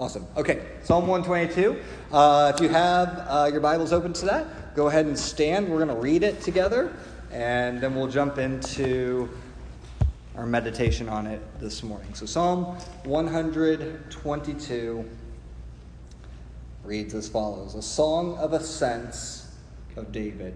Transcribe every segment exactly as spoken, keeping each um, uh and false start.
Awesome. Okay, Psalm one twenty-two. Uh, if you have uh, your Bibles open to that, go ahead and stand. We're going to read it together, and then we'll jump into our meditation on it this morning. So Psalm one twenty-two reads as follows: A song of ascents of David.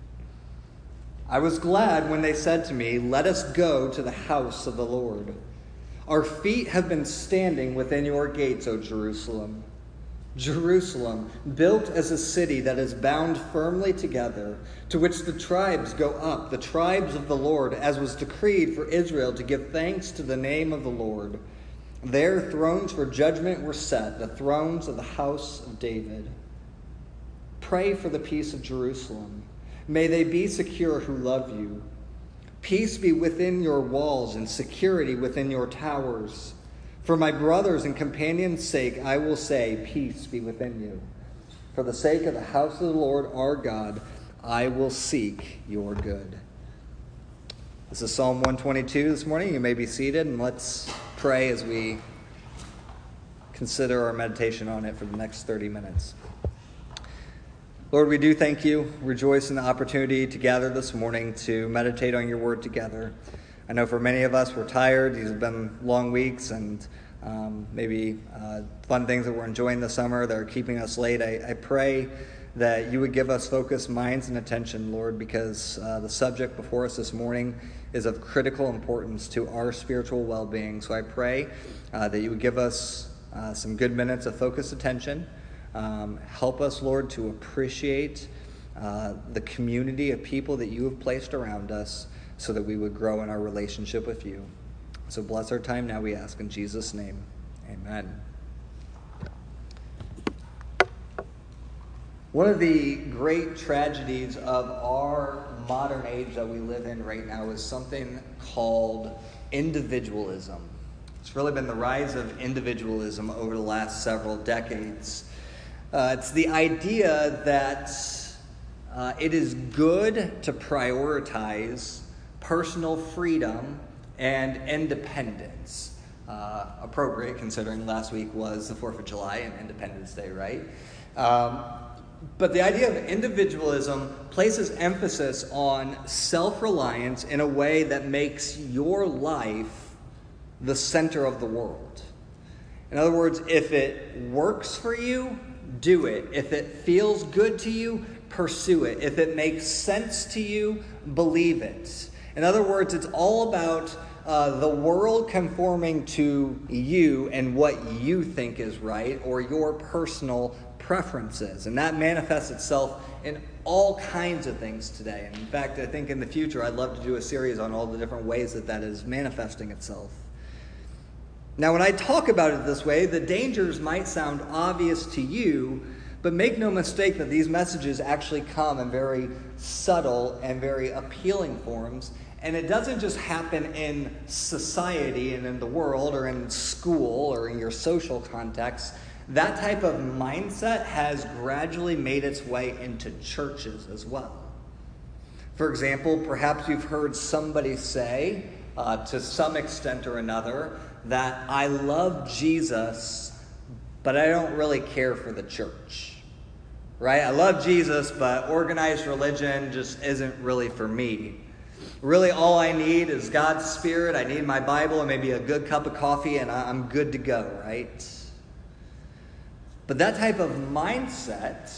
I was glad when they said to me, "Let us go to the house of the Lord." Our feet have been standing within your gates, O Jerusalem. Jerusalem, built as a city that is bound firmly together, to which the tribes go up, the tribes of the Lord, as was decreed for Israel to give thanks to the name of the Lord. There thrones for judgment were set, the thrones of the house of David. Pray for the peace of Jerusalem. May they be secure who love you. Peace be within your walls and security within your towers. For my brothers and companions' sake, I will say, peace be within you. For the sake of the house of the Lord our God, I will seek your good. This is Psalm one twenty-two this morning. You may be seated, and let's pray as we consider our meditation on it for the next thirty minutes. Lord, we do thank you, rejoice in the opportunity to gather this morning to meditate on your word together. I know for many of us, we're tired. These have been long weeks and um, maybe uh, fun things that we're enjoying this summer that are keeping us late. I, I pray that you would give us focused minds and attention, Lord, because uh, the subject before us this morning is of critical importance to our spiritual well-being. So I pray uh, that you would give us uh, some good minutes of focused attention. Um, help us, Lord, to appreciate uh, the community of people that you have placed around us so that we would grow in our relationship with you. So bless our time now, we ask in Jesus' name. Amen. One of the great tragedies of our modern age that we live in right now is something called individualism. It's really been the rise of individualism over the last several decades. Uh, it's the idea that uh, it is good to prioritize personal freedom and independence. Uh, appropriate, considering last week was the fourth of July and Independence Day, right? Um, but the idea of individualism places emphasis on self-reliance in a way that makes your life the center of the world. In other words, if it works for you, do it. If it feels good to you, pursue it. If it makes sense to you, believe it. In other words, it's all about uh, the world conforming to you and what you think is right or your personal preferences. And that manifests itself in all kinds of things today. And in fact, I think in the future, I'd love to do a series on all the different ways that that is manifesting itself. Now, when I talk about it this way, the dangers might sound obvious to you, but make no mistake that these messages actually come in very subtle and very appealing forms. And it doesn't just happen in society and in the world or in school or in your social context. That type of mindset has gradually made its way into churches as well. For example, perhaps you've heard somebody say, uh, to some extent or another, that I love Jesus, but I don't really care for the church, right? I love Jesus, but organized religion just isn't really for me. Really, all I need is God's Spirit. I need my Bible and maybe a good cup of coffee, and I'm good to go, right? But that type of mindset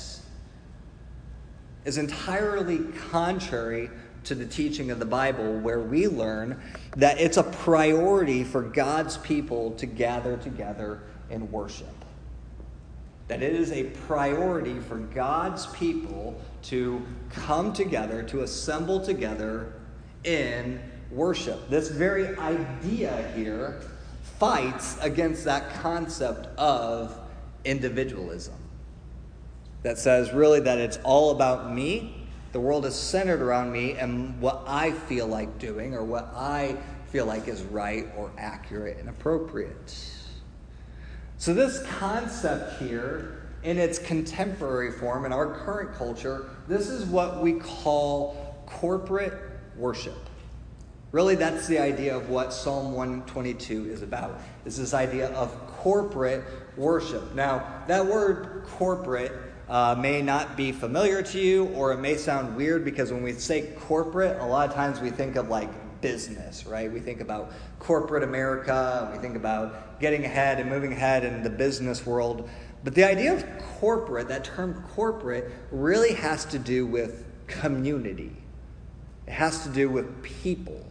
is entirely contrary to the teaching of the Bible, where we learn that it's a priority for God's people to gather together in worship. That it is a priority for God's people to come together, to assemble together in worship. This very idea here fights against that concept of individualism. That says really that it's all about me. The world is centered around me and what I feel like doing or what I feel like is right or accurate and appropriate. So this concept here, in its contemporary form, in our current culture, this is what we call corporate worship. Really, that's the idea of what Psalm one twenty-two is about. It's this idea of corporate worship. Now, that word corporate uh, may not be familiar to you, or it may sound weird because when we say corporate, a lot of times we think of like business, right? We think about corporate America, we think about getting ahead and moving ahead in the business world. But the idea of corporate, that term corporate, really has to do with community. It has to do with people.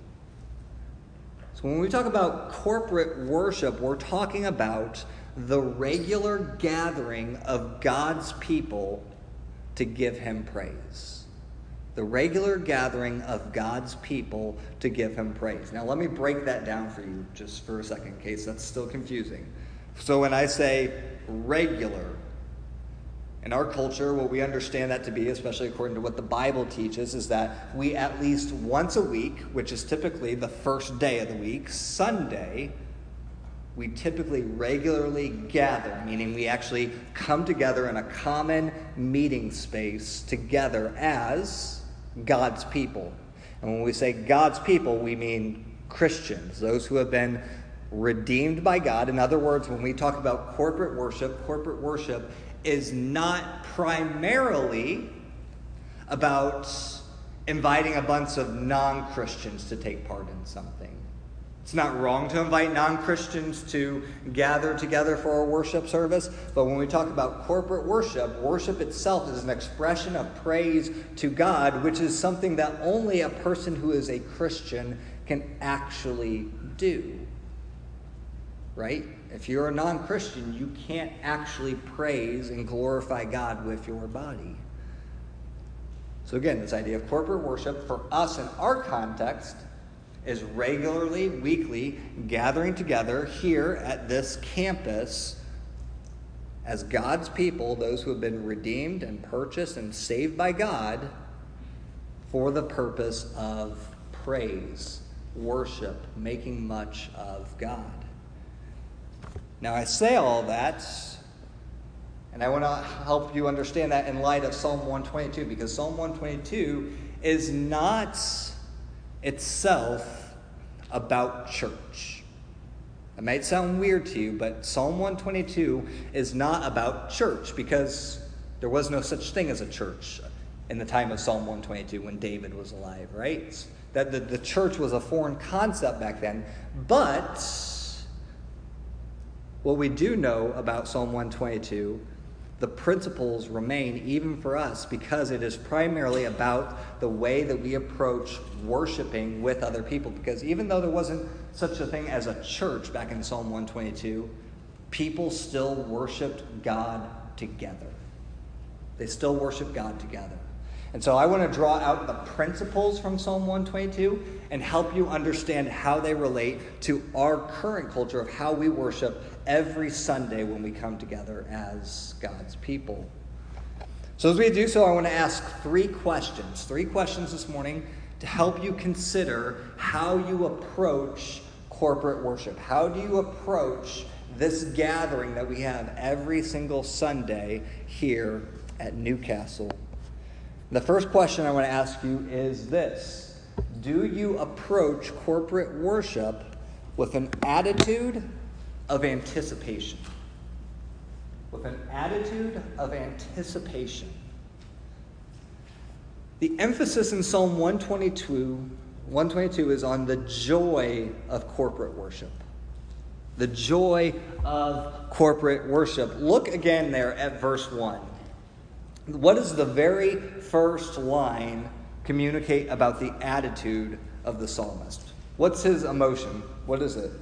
So when we talk about corporate worship, we're talking about the regular gathering of God's people to give him praise. The regular gathering of God's people to give him praise. Now let me break that down for you just for a second in case that's still confusing. So when I say regular, in our culture, what we understand that to be, especially according to what the Bible teaches, is that we at least once a week, which is typically the first day of the week, Sunday, we typically regularly gather, meaning we actually come together in a common meeting space together as God's people. And when we say God's people, we mean Christians, those who have been redeemed by God. In other words, when we talk about corporate worship, corporate worship is not primarily about inviting a bunch of non-Christians to take part in something. It's not wrong to invite non-Christians to gather together for a worship service, but when we talk about corporate worship, worship itself is an expression of praise to God, which is something that only a person who is a Christian can actually do. Right? If you're a non-Christian, you can't actually praise and glorify God with your body. So again, this idea of corporate worship for us in our context is regularly, weekly, gathering together here at this campus as God's people, those who have been redeemed and purchased and saved by God for the purpose of praise, worship, making much of God. Now, I say all that, and I want to help you understand that in light of Psalm one twenty-two, because Psalm one twenty-two is not itself about church. It might sound weird to you, but Psalm one twenty-two is not about church, because there was no such thing as a church in the time of Psalm one twenty-two when David was alive, right? That the, the church was a foreign concept back then, but what we do know about Psalm one twenty-two, the principles remain even for us because it is primarily about the way that we approach worshiping with other people. Because even though there wasn't such a thing as a church back in Psalm one twenty-two, people still worshiped God together. They still worship God together. And so I want to draw out the principles from Psalm one twenty-two and help you understand how they relate to our current culture of how we worship every Sunday when we come together as God's people. So as we do so, I want to ask three questions. Three questions this morning to help you consider how you approach corporate worship. How do you approach this gathering that we have every single Sunday here at Newcastle? The first question I want to ask you is this: do you approach corporate worship with an attitude of anticipation? With an attitude of anticipation. The emphasis in Psalm one twenty-two, one twenty-two is on the joy of corporate worship. The joy of corporate worship. Look again there at verse one. What does the very first line communicate about the attitude of the psalmist? What's his emotion? What is it?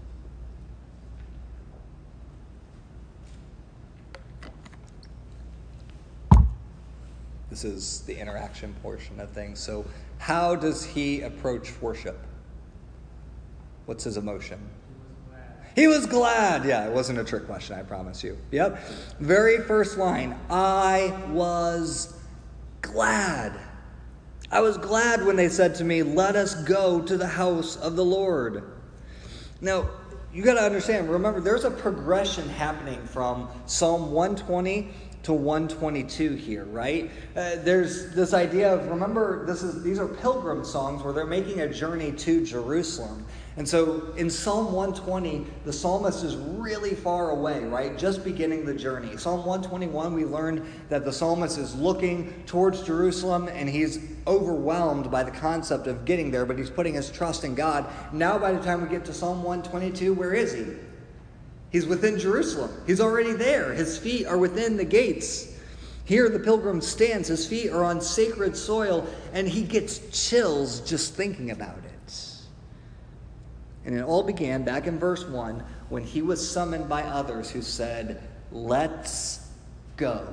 This is the interaction portion of things. So how does he approach worship? What's his emotion? He was glad. Yeah, it wasn't a trick question, I promise you. Yep. Very first line. I was glad. I was glad when they said to me, let us go to the house of the Lord. Now, you got to understand, remember, there's a progression happening from Psalm one twenty to one twenty-two here, right? Uh, there's this idea of, remember, this is these are pilgrim songs where they're making a journey to Jerusalem. And so in Psalm one twenty, the psalmist is really far away, right? Just beginning the journey. Psalm one twenty-one, we learned that the psalmist is looking towards Jerusalem and he's overwhelmed by the concept of getting there, but he's putting his trust in God. Now by the time we get to Psalm one twenty-two, where is he? He's within Jerusalem. He's already there. His feet are within the gates. Here the pilgrim stands. His feet are on sacred soil, and he gets chills just thinking about it. And it all began back in verse one when he was summoned by others who said, "Let's go.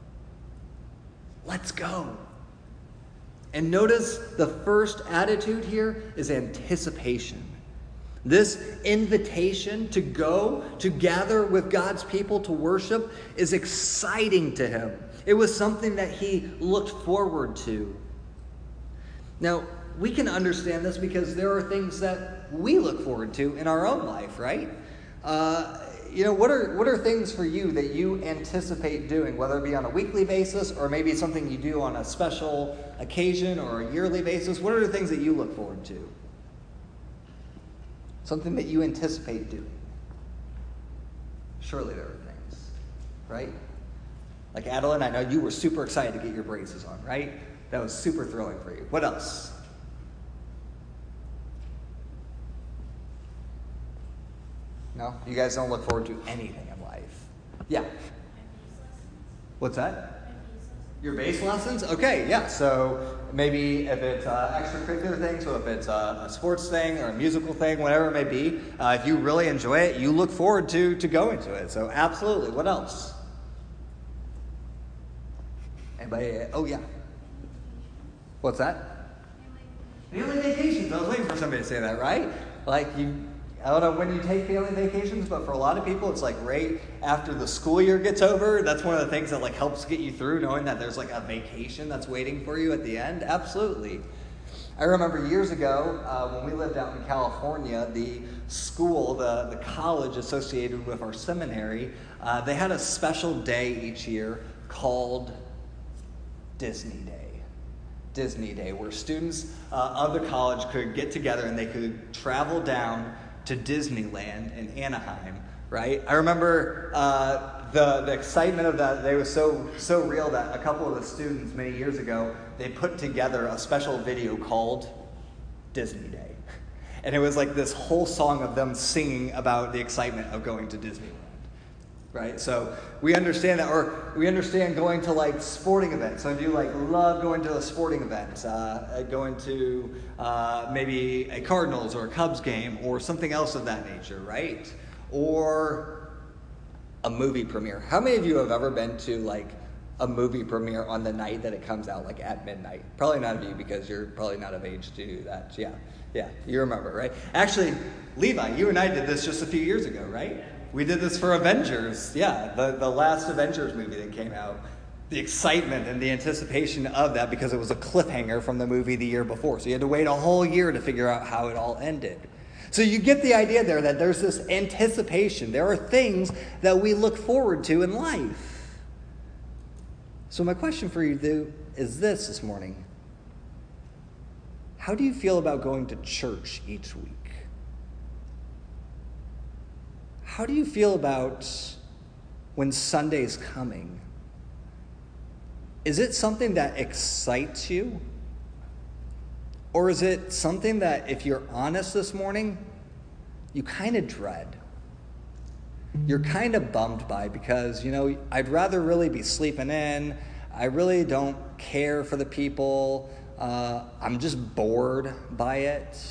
Let's go." And notice the first attitude here is anticipation. This invitation to go, to gather with God's people to worship, is exciting to him. It was something that he looked forward to. Now, we can understand this because there are things that we look forward to in our own life, right? Uh, you know, what are what are things for you that you anticipate doing, whether it be on a weekly basis or maybe something you do on a special occasion or a yearly basis? What are the things that you look forward to? Something that you anticipate doing. Surely there are things, right? Like Adeline, I know you were super excited to get your braces on, right? That was super thrilling for you. What else? No? You guys don't look forward to anything in life. Yeah. What's that? Your bass lessons? Okay, yeah. So maybe if it's uh, extracurricular things, so if it's uh, a sports thing or a musical thing, whatever it may be, uh, if you really enjoy it, you look forward to, to going to it. So absolutely. What else? Anybody? Oh, yeah. What's that? Family vacations. I was waiting for somebody to say that, right? Like you... I don't know when you take family vacations, but for a lot of people, it's like right after the school year gets over. That's one of the things that like helps get you through, knowing that there's like a vacation that's waiting for you at the end. Absolutely. I remember years ago uh, when we lived out in California, the school, the, the college associated with our seminary, uh, they had a special day each year called Disney Day. Disney Day, where students uh, of the college could get together and they could travel down to Disneyland in Anaheim, right? I remember uh, the the excitement of that. They was so so real that a couple of the students many years ago, they put together a special video called Disney Day. And it was like this whole song of them singing about the excitement of going to Disneyland, right? So we understand that, or we understand going to like sporting events. Some of you like love going to a sporting event, uh, going to uh, maybe a Cardinals or a Cubs game or something else of that nature, right? Or a movie premiere. How many of you have ever been to like a movie premiere on the night that it comes out, like at midnight? Probably not of you because you're probably not of age to do that. Yeah, yeah, you remember, right? Actually, Levi, you and I did this just a few years ago, right? We did this for Avengers. Yeah, the, the last Avengers movie that came out. The excitement and the anticipation of that because it was a cliffhanger from the movie the year before. So you had to wait a whole year to figure out how it all ended. So you get the idea there that there's this anticipation. There are things that we look forward to in life. So my question for you though, is this this morning. How do you feel about going to church each week? How do you feel about when Sunday's coming? Is it something that excites you? Or is it something that, if you're honest this morning, you kind of dread? You're kind of bummed by because, you know, I'd rather really be sleeping in. I really don't care for the people. Uh, I'm just bored by it.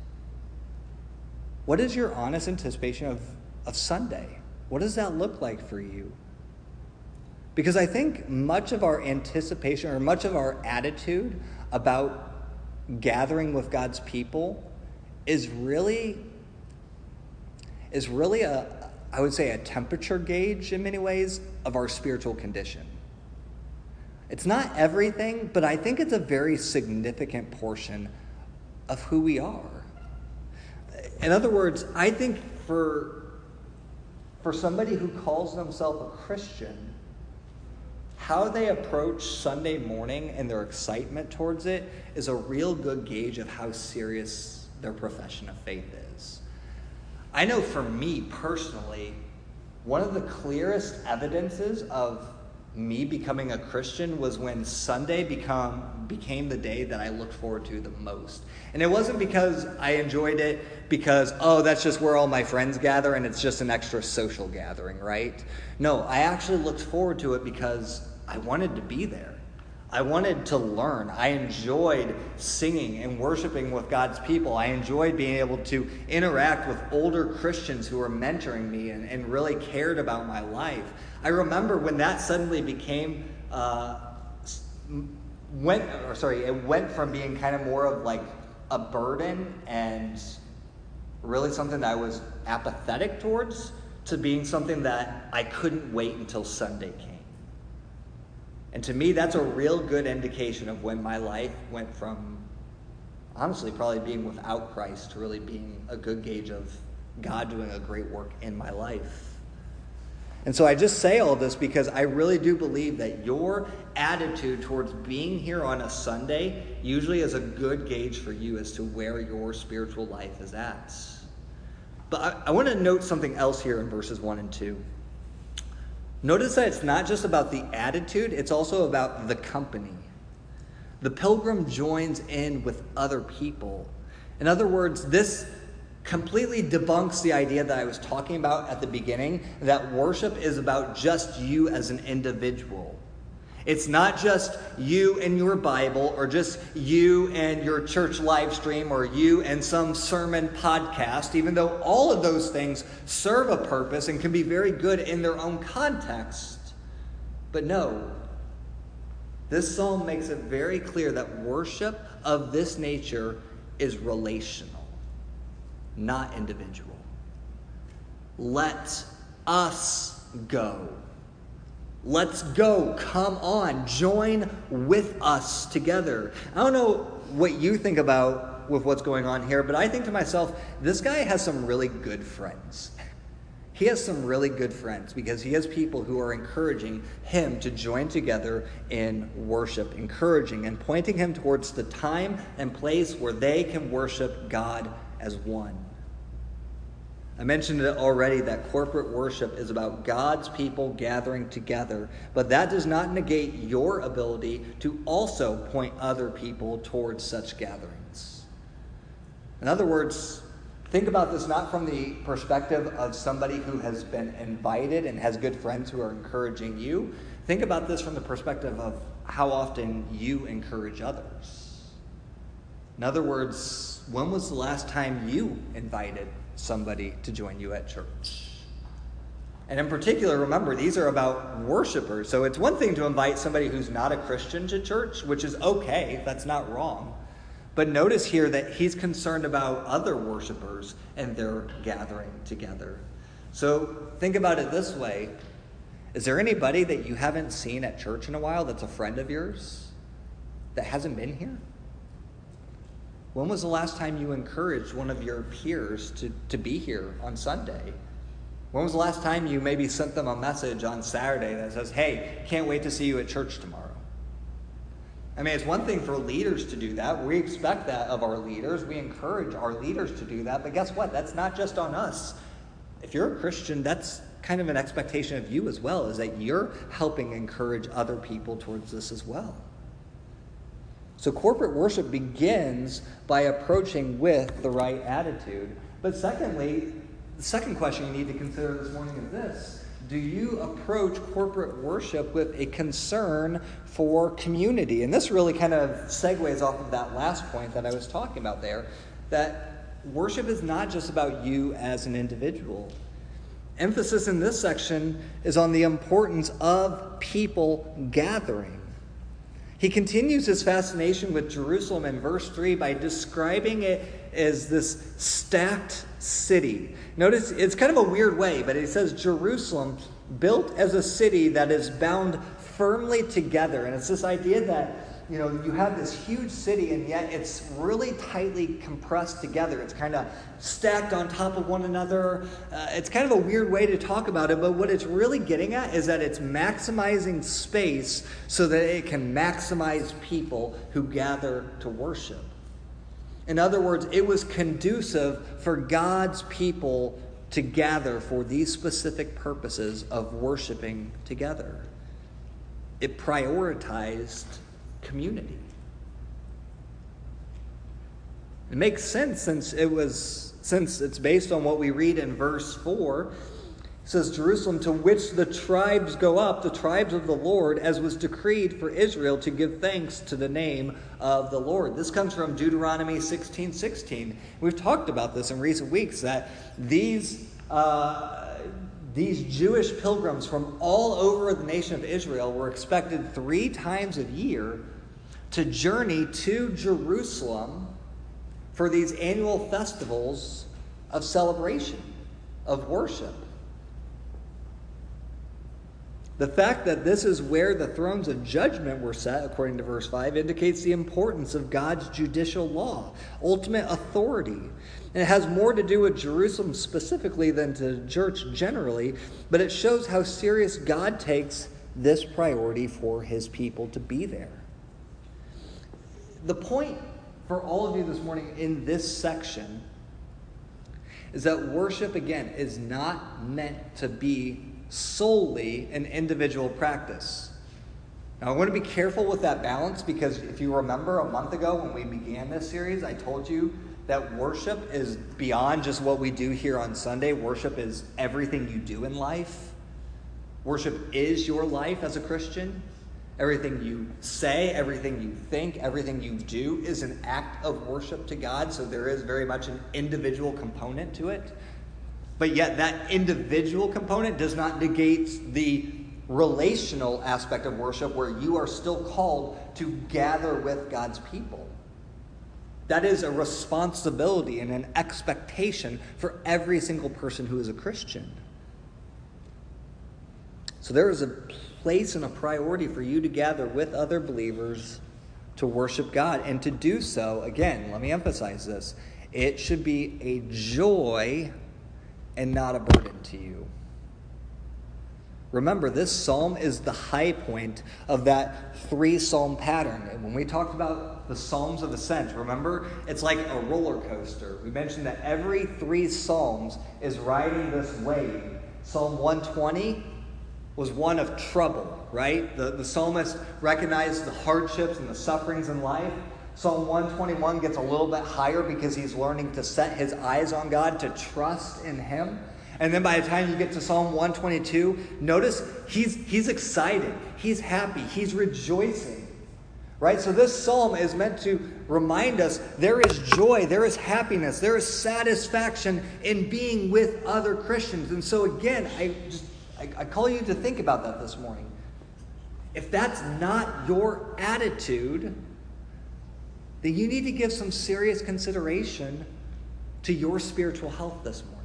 What is your honest anticipation of, of Sunday? What does that look like for you? Because I think much of our anticipation or much of our attitude about gathering with God's people is really, is really a, I would say, a temperature gauge in many ways of our spiritual condition. It's not everything, but I think it's a very significant portion of who we are. In other words, I think for, for somebody who calls themselves a Christian, how they approach Sunday morning and their excitement towards it is a real good gauge of how serious their profession of faith is. I know for me personally, one of the clearest evidences of me becoming a Christian was when Sunday become became the day that I looked forward to the most. And it wasn't because I enjoyed it because, oh, that's just where all my friends gather and it's just an extra social gathering, right? No, I actually looked forward to it because I wanted to be there. I wanted to learn. I enjoyed singing and worshiping with God's people. I enjoyed being able to interact with older Christians who were mentoring me and, and really cared about my life. I remember when that suddenly became, uh, went, or sorry, it went from being kind of more of like a burden and really something that I was apathetic towards to being something that I couldn't wait until Sunday came. And to me, that's a real good indication of when my life went from, honestly, probably being without Christ to really being a good gauge of God doing a great work in my life. And so I just say all this because I really do believe that your attitude towards being here on a Sunday usually is a good gauge for you as to where your spiritual life is at. But I, I want to note something else here in verses one and two. Notice that it's not just about the attitude, it's also about the company. The pilgrim joins in with other people. In other words, this completely debunks the idea that I was talking about at the beginning, that worship is about just you as an individual. It's not just you and your Bible, or just you and your church live stream, or you and some sermon podcast, even though all of those things serve a purpose and can be very good in their own context. But no, this psalm makes it very clear that worship of this nature is relational, not individual. Let us go. Let's go. Come on. Join with us together. I don't know what you think about with what's going on here, but I think to myself, this guy has some really good friends. He has some really good friends because he has people who are encouraging him to join together in worship, encouraging and pointing him towards the time and place where they can worship God as one. I mentioned it already that corporate worship is about God's people gathering together, but that does not negate your ability to also point other people towards such gatherings. In other words, think about this not from the perspective of somebody who has been invited and has good friends who are encouraging you. Think about this from the perspective of how often you encourage others. In other words, when was the last time you invited somebody to join you at church? And in particular, remember, these are about worshipers. So it's one thing to invite somebody who's not a Christian to church, which is okay. That's not wrong. But notice here that he's concerned about other worshipers and their gathering together. So think about it this way. Is there anybody that you haven't seen at church in a while that's a friend of yours that hasn't been here? When was the last time you encouraged one of your peers to, to be here on Sunday? When was the last time you maybe sent them a message on Saturday that says, hey, can't wait to see you at church tomorrow? I mean, it's one thing for leaders to do that. We expect that of our leaders. We encourage our leaders to do that. But guess what? That's not just on us. If you're a Christian, that's kind of an expectation of you as well, is that you're helping encourage other people towards this as well. So corporate worship begins by approaching with the right attitude. But secondly, the second question you need to consider this morning is this. Do you approach corporate worship with a concern for community? And this really kind of segues off of that last point that I was talking about there, that worship is not just about you as an individual. Emphasis in this section is on the importance of people gathering. He continues his fascination with Jerusalem in verse three by describing it as this stacked city. Notice it's kind of a weird way, but he says Jerusalem built as a city that is bound firmly together. And it's this idea that you know, you have this huge city and yet it's really tightly compressed together. It's kind of stacked on top of one another. Uh, it's kind of a weird way to talk about it, but what it's really getting at is that it's maximizing space so that it can maximize people who gather to worship. In other words, it was conducive for God's people to gather for these specific purposes of worshiping together. It prioritized community. It makes sense since it was since it's based on what we read in verse four. It says, Jerusalem, to which the tribes go up, the tribes of the Lord, as was decreed for Israel to give thanks to the name of the Lord. This comes from Deuteronomy sixteen sixteen. We've talked about this in recent weeks, that these uh, these Jewish pilgrims from all over the nation of Israel were expected three times a year to journey to Jerusalem for these annual festivals of celebration, of worship. The fact that this is where the thrones of judgment were set, according to verse five, indicates the importance of God's judicial law, ultimate authority. And it has more to do with Jerusalem specifically than to church generally, but it shows how serious God takes this priority for his people to be there. The point for all of you this morning in this section is that worship, again, is not meant to be solely an individual practice. Now, I want to be careful with that balance, because if you remember a month ago when we began this series, I told you that worship is beyond just what we do here on Sunday. Worship is everything you do in life. Worship is your life as a Christian. Everything you say, everything you think, everything you do is an act of worship to God. So there is very much an individual component to it. But yet that individual component does not negate the relational aspect of worship, where you are still called to gather with God's people. That is a responsibility and an expectation for every single person who is a Christian. So there is a place and a priority for you to gather with other believers to worship God. And to do so, again, let me emphasize this, it should be a joy and not a burden to you. Remember, this psalm is the high point of that three-psalm pattern. And when we talked about the Psalms of Ascent, remember, it's like a roller coaster. We mentioned that every three psalms is riding this wave. Psalm one twenty was one of trouble, right? The, the psalmist recognized the hardships and the sufferings in life. Psalm one twenty-one gets a little bit higher because he's learning to set his eyes on God, to trust in him. And then by the time you get to Psalm one twenty-two, notice he's he's excited, he's happy, he's rejoicing. Right? So this psalm is meant to remind us there is joy, there is happiness, there is satisfaction in being with other Christians. And so again, I just I, I call you to think about that this morning. If that's not your attitude, then you need to give some serious consideration to your spiritual health this morning.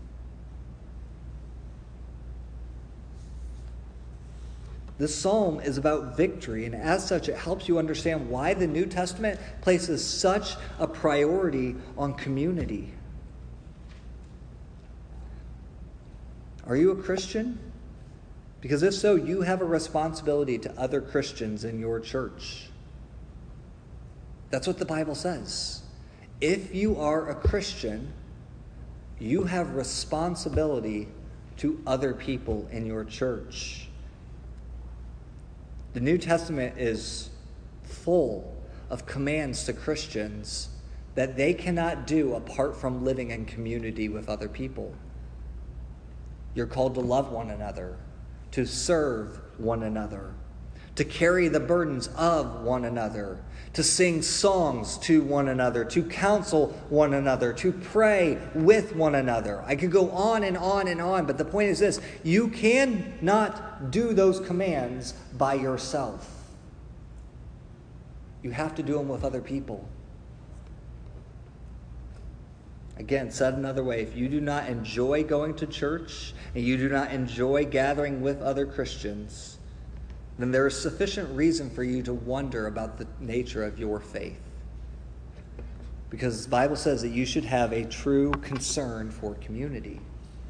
This psalm is about victory, and as such, it helps you understand why the New Testament places such a priority on community. Are you a Christian? Because if so, you have a responsibility to other Christians in your church. That's what the Bible says. If you are a Christian, you have responsibility to other people in your church. The New Testament is full of commands to Christians that they cannot do apart from living in community with other people. You're called to love one another, to serve one another, to carry the burdens of one another, to sing songs to one another, to counsel one another, to pray with one another. I could go on and on and on, but the point is this: you cannot do those commands by yourself. You have to do them with other people. Again, said another way, if you do not enjoy going to church and you do not enjoy gathering with other Christians, then there is sufficient reason for you to wonder about the nature of your faith. Because the Bible says that you should have a true concern for community.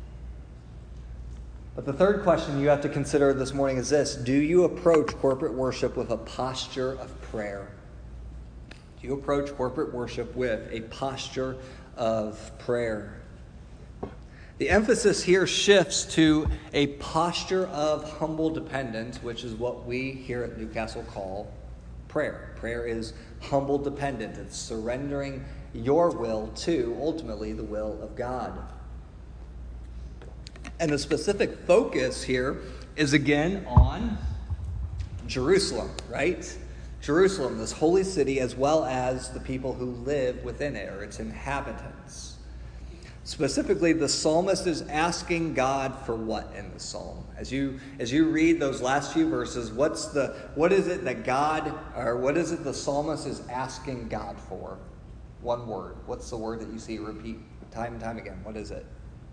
But the third question you have to consider this morning is this: do you approach corporate worship with a posture of prayer? Do you approach corporate worship with a posture of prayer? The emphasis here shifts to a posture of humble dependence, which is what we here at Newcastle call prayer. Prayer is humble dependence. It's surrendering your will to, ultimately, the will of God. And the specific focus here is again on Jerusalem, right? Jerusalem, this holy city, as well as the people who live within it, or its inhabitants. Specifically, the psalmist is asking God for what in the psalm? As you as you read those last few verses, what's the what is it that God, or what is it the psalmist is asking God for? One word. What's the word that you see repeat time and time again? What is it?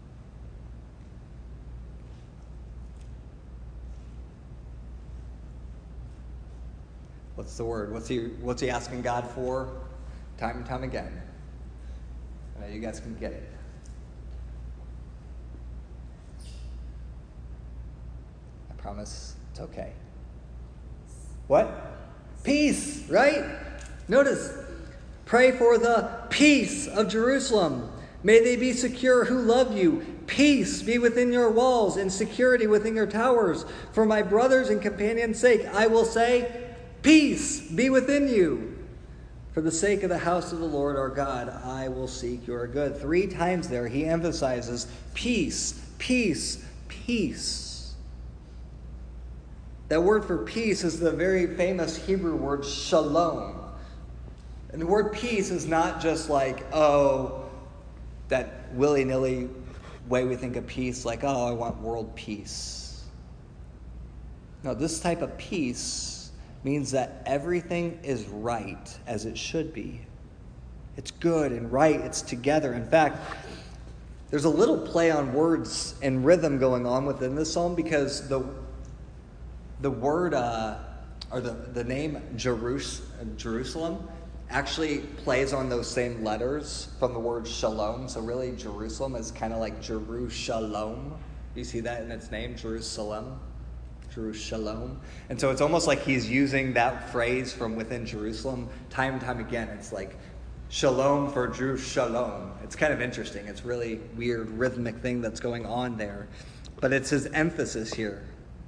What's the word? What's he what's he asking God for time and time again? I know you guys can get it. I promise it's okay. What? Peace, right? Notice, pray for the peace of Jerusalem. May they be secure who love you. Peace be within your walls and security within your towers. For my brothers and companions' sake, I will say, peace be within you. For the sake of the house of the Lord our God, I will seek your good. Three times there he emphasizes peace, peace, peace. That word for peace is the very famous Hebrew word shalom. And the word peace is not just like, oh, that willy-nilly way we think of peace, like, oh, I want world peace. No, this type of peace means that everything is right as it should be. It's good and right. It's together. In fact, there's a little play on words and rhythm going on within this psalm, because the the word uh, or the, the name Jerus- Jerusalem actually plays on those same letters from the word shalom. So really Jerusalem is kind of like Jerusalem. You see that in its name, Jerusalem. Jerusalem. And so it's almost like he's using that phrase from within Jerusalem time and time again. It's like shalom for Jerusalem. It's kind of interesting. It's really weird rhythmic thing that's going on there. But it's his emphasis here.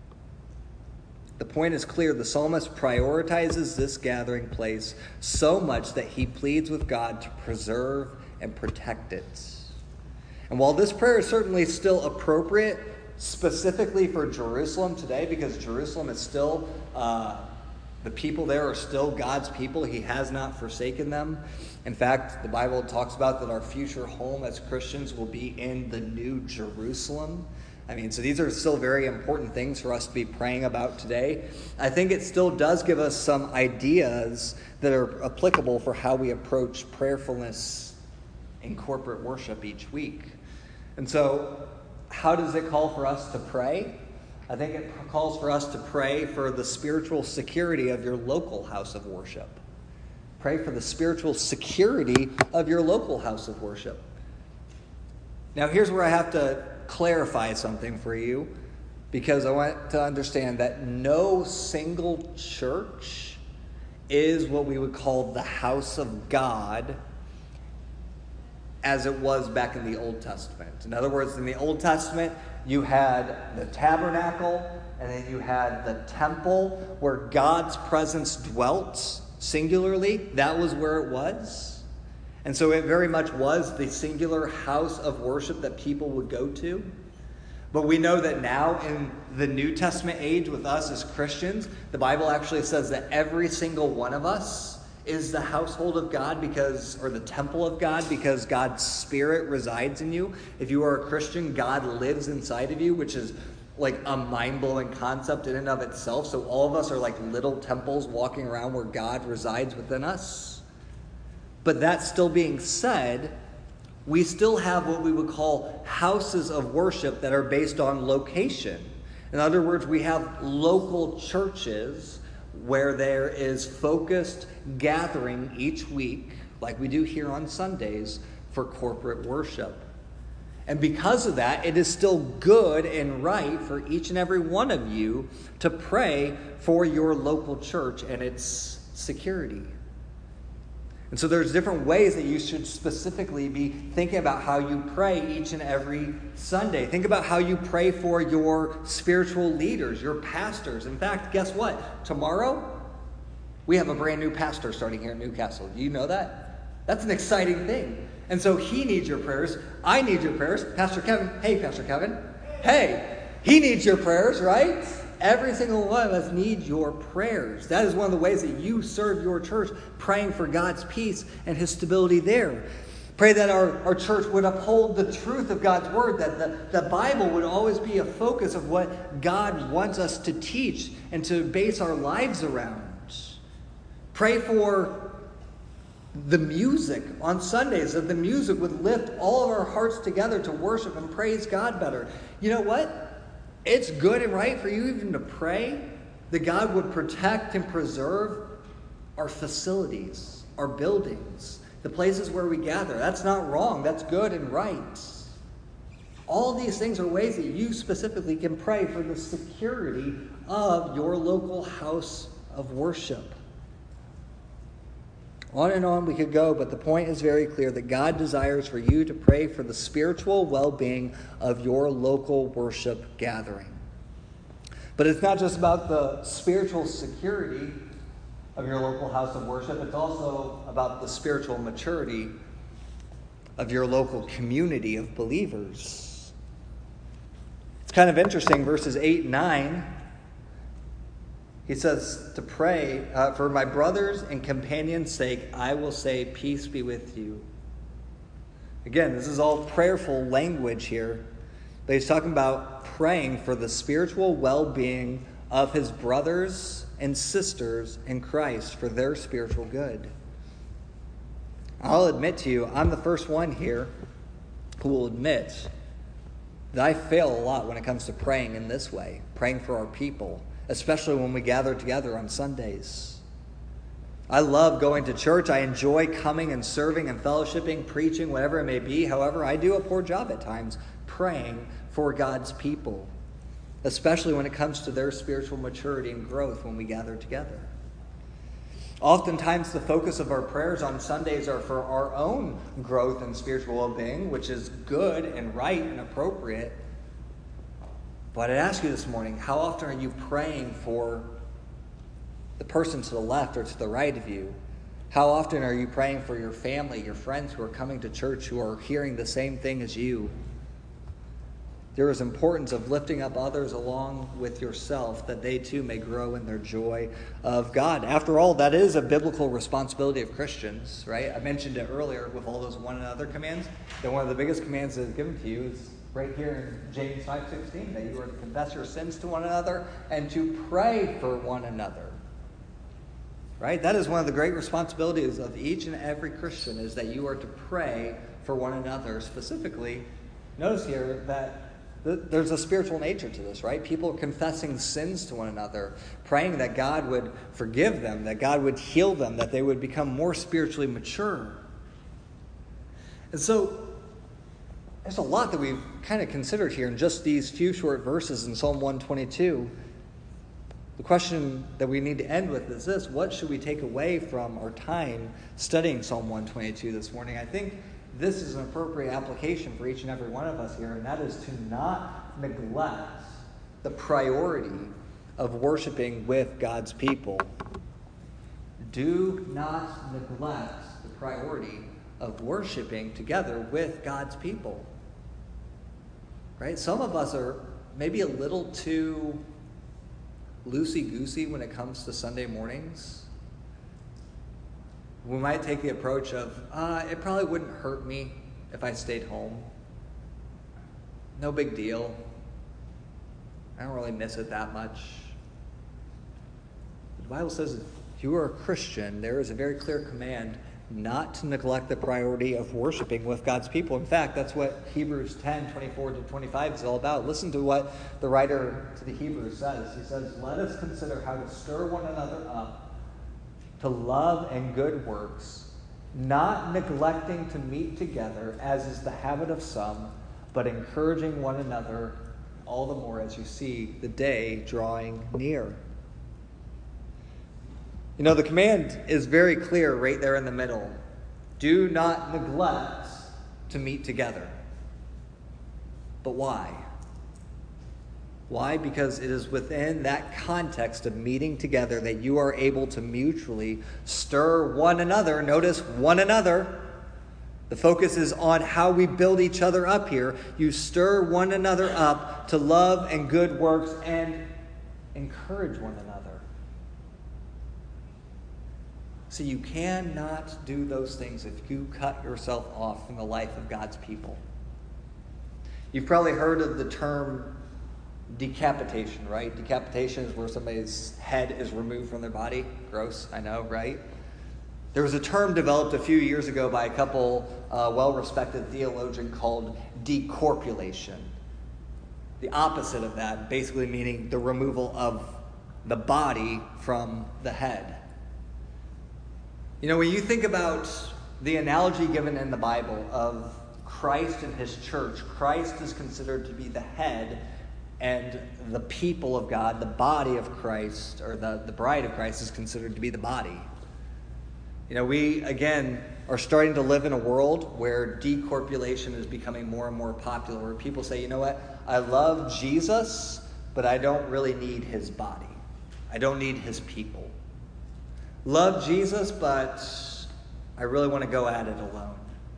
The point is clear. The psalmist prioritizes this gathering place so much that he pleads with God to preserve and protect it. And while this prayer is certainly still appropriate, specifically for Jerusalem today, because Jerusalem is still, uh, the people there are still God's people. He has not forsaken them. In fact, the Bible talks about that our future home as Christians will be in the New Jerusalem. I mean, so these are still very important things for us to be praying about today. I think it still does give us some ideas that are applicable for how we approach prayerfulness in corporate worship each week. And so, how does it call for us to pray? I think it calls for us to pray for the spiritual security of your local house of worship. Pray for the spiritual security of your local house of worship. Now, here's where I have to clarify something for you, because I want to understand that no single church is what we would call the house of God as it was back in the Old Testament. In other words, in the Old Testament, you had the tabernacle, and then you had the temple where God's presence dwelt singularly. That was where it was. And so it very much was the singular house of worship that people would go to. But we know that now in the New Testament age with us as Christians, the Bible actually says that every single one of us is the household of God because, or the temple of God, because God's Spirit resides in you. If you are a Christian, God lives inside of you, which is like a mind-blowing concept in and of itself. So all of us are like little temples walking around where God resides within us. But that still being said, we still have what we would call houses of worship that are based on location. In other words, we have local churches where there is focused gathering each week, like we do here on Sundays, for corporate worship. And because of that, it is still good and right for each and every one of you to pray for your local church and its security. And so there's different ways that you should specifically be thinking about how you pray each and every Sunday. Think about how you pray for your spiritual leaders, your pastors. In fact, guess what? Tomorrow, we have a brand new pastor starting here in Newcastle. Do you know that? That's an exciting thing. And so he needs your prayers. I need your prayers. Pastor Kevin, hey, Pastor Kevin. Hey, he needs your prayers, right? Every single one of us needs your prayers. That is one of the ways that you serve your church, praying for God's peace and his stability there. Pray that our, our church would uphold the truth of God's word, that the, the Bible would always be a focus of what God wants us to teach and to base our lives around. Pray for the music on Sundays, that the music would lift all of our hearts together to worship and praise God better. You know what? It's good and right for you even to pray that God would protect and preserve our facilities, our buildings, the places where we gather. That's not wrong. That's good and right. All these things are ways that you specifically can pray for the security of your local house of worship. On and on we could go, but the point is very clear that God desires for you to pray for the spiritual well-being of your local worship gathering. But it's not just about the spiritual security of your local house of worship. It's also about the spiritual maturity of your local community of believers. It's kind of interesting, verses eight and nine. He says to pray, uh, for my brothers and companions' sake, I will say, peace be with you. Again, this is all prayerful language here. But he's talking about praying for the spiritual well-being of his brothers and sisters in Christ, for their spiritual good. I'll admit to you, I'm the first one here who will admit that I fail a lot when it comes to praying in this way, praying for our people, especially when we gather together on Sundays. I love going to church. I enjoy coming and serving and fellowshipping, preaching, whatever it may be. However, I do a poor job at times praying for God's people, especially when it comes to their spiritual maturity and growth when we gather together. Oftentimes, the focus of our prayers on Sundays are for our own growth and spiritual well-being, which is good and right and appropriate. But I'd ask you this morning, how often are you praying for the person to the left or to the right of you? How often are you praying for your family, your friends who are coming to church, who are hearing the same thing as you? There is importance of lifting up others along with yourself, that they too may grow in their joy of God. After all, that is a biblical responsibility of Christians, right? I mentioned it earlier with all those one another commands. That one of the biggest commands that is given to you is right here in James five sixteen, that you are to confess your sins to one another and to pray for one another. Right? That is one of the great responsibilities of each and every Christian, is that you are to pray for one another. Specifically, notice here that th- there's a spiritual nature to this, right? People are confessing sins to one another, praying that God would forgive them, that God would heal them, that they would become more spiritually mature. And so, there's a lot that we've kind of considered here in just these few short verses in Psalm one twenty-two. The question that we need to end with is this: what should we take away from our time studying Psalm one twenty-two this morning? I think this is an appropriate application for each and every one of us here, and that is to not neglect the priority of worshiping with God's people. Do not neglect the priority of worshiping together with God's people. Right? Some of us are maybe a little too loosey-goosey when it comes to Sunday mornings. We might take the approach of, uh, it probably wouldn't hurt me if I stayed home. No big deal. I don't really miss it that much. The Bible says if you are a Christian, there is a very clear command not to neglect the priority of worshiping with God's people. In fact, that's what Hebrews ten, twenty-four to twenty-five is all about. Listen to what the writer to the Hebrews says. He says, "Let us consider how to stir one another up to love and good works, not neglecting to meet together, as is the habit of some, but encouraging one another, all the more as you see the day drawing near." You know, the command is very clear right there in the middle. Do not neglect to meet together. But why? Why? Because it is within that context of meeting together that you are able to mutually stir one another. Notice one another. The focus is on how we build each other up here. You stir one another up to love and good works and encourage one another. So you cannot do those things if you cut yourself off from the life of God's people. You've probably heard of the term decapitation, right? Decapitation is where somebody's head is removed from their body. Gross, I know, right? There was a term developed a few years ago by a couple uh, well-respected theologians called decorpulation. The opposite of that, basically meaning the removal of the body from the head. You know, when you think about the analogy given in the Bible of Christ and his church, Christ is considered to be the head, and the people of God, the body of Christ, or the, the bride of Christ, is considered to be the body. You know, we, again, are starting to live in a world where decorpulation is becoming more and more popular, where people say, you know what, I love Jesus, but I don't really need his body. I don't need his people. Love Jesus, but I really want to go at it alone.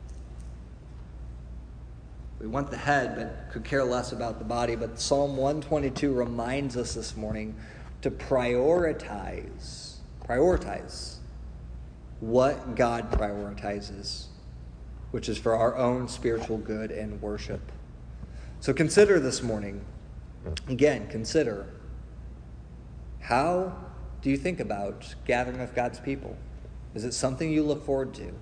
We want the head, but could care less about the body. But Psalm one twenty-two reminds us this morning to prioritize, prioritize what God prioritizes, which is for our own spiritual good and worship. So consider this morning, again, consider, how do you think about gathering with God's people? Is it something you look forward to?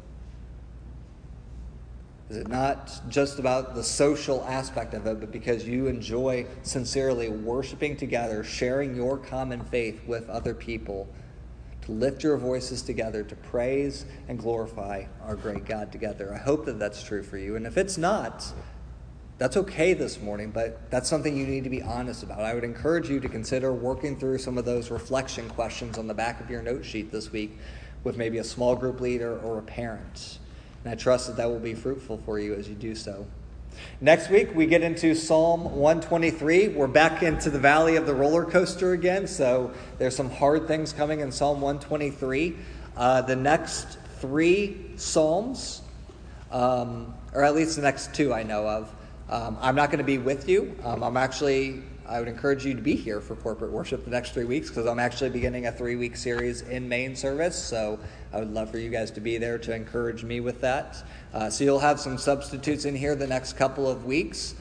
Is it not just about the social aspect of it, but because you enjoy sincerely worshiping together, sharing your common faith with other people, to lift your voices together, to praise and glorify our great God together? I hope that that's true for you. And if it's not, that's okay this morning, but that's something you need to be honest about. I would encourage you to consider working through some of those reflection questions on the back of your note sheet this week with maybe a small group leader or a parent. And I trust that that will be fruitful for you as you do so. Next week, we get into Psalm one twenty-three. We're back into the valley of the roller coaster again, so there's some hard things coming in Psalm one twenty-three. Uh, the next three Psalms, um, or at least the next two I know of, Um, I'm not going to be with you. Um, I'm actually, I would encourage you to be here for corporate worship the next three weeks because I'm actually beginning a three-week series in main service. So I would love for you guys to be there to encourage me with that. Uh, so you'll have some substitutes in here the next couple of weeks.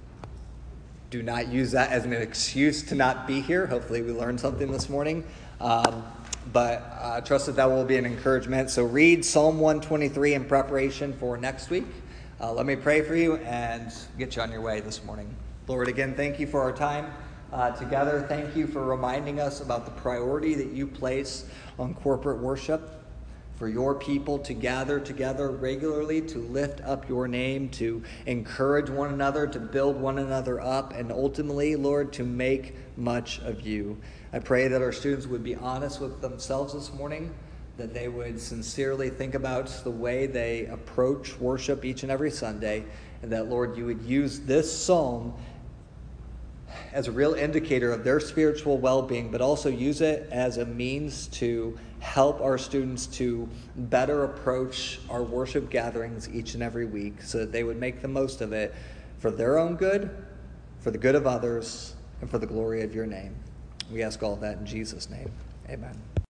Do not use that as an excuse to not be here. Hopefully we learned something this morning. Um, but I uh, trust that that will be an encouragement. So read Psalm one twenty-three in preparation for next week. Uh, let me pray for you and get you on your way this morning. Lord, again, thank you for our time uh, together. Thank you for reminding us about the priority that you place on corporate worship, for your people to gather together regularly, to lift up your name, to encourage one another, to build one another up, and ultimately, Lord, to make much of you. I pray that our students would be honest with themselves this morning, that they would sincerely think about the way they approach worship each and every Sunday, and that, Lord, you would use this psalm as a real indicator of their spiritual well-being, but also use it as a means to help our students to better approach our worship gatherings each and every week so that they would make the most of it for their own good, for the good of others, and for the glory of your name. We ask all of that in Jesus' name. Amen.